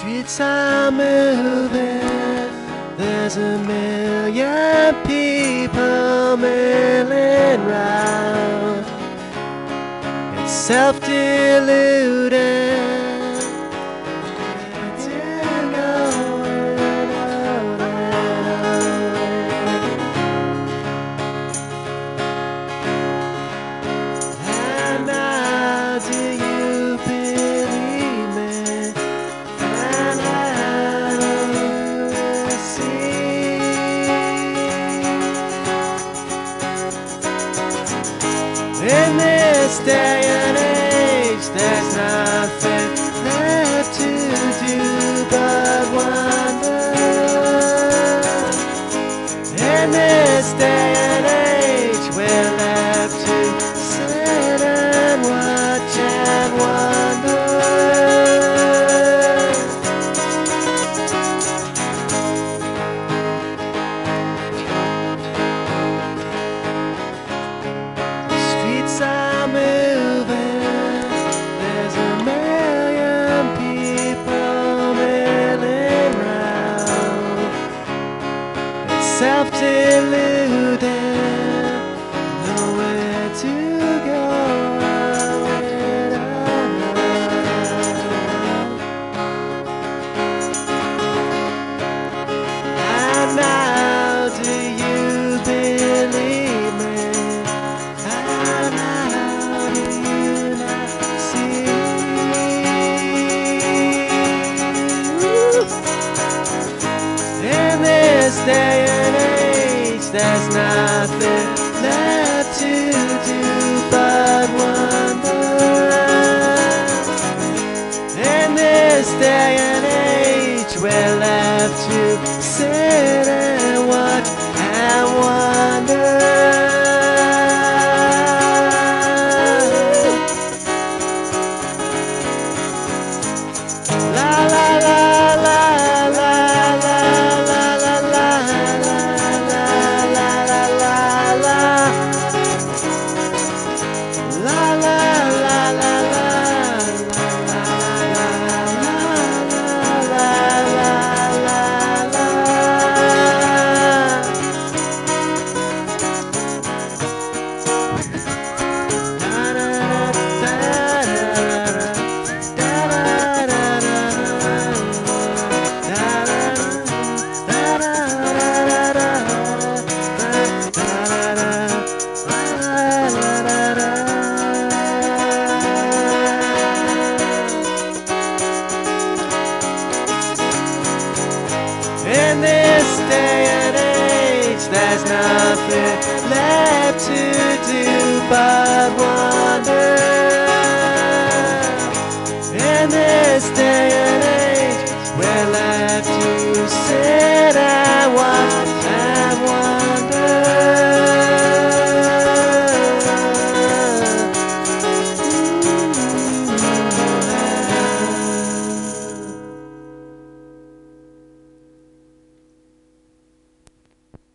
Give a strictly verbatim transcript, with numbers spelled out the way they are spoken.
streets are moving, there's a million people milling round. It's self-deluded. In this day and age, there's nothing left to do but wonder. In this day and age, we're left to sit and watch and wonder. Are moving, there's a million people milling round. It's self-deluded, nowhere to go. And now do you believe me? In this day and age, there's nothing left to do but wonder. In this day and age, we're left to sit and watch and wonder. La la la la. In this day and age, there's nothing left to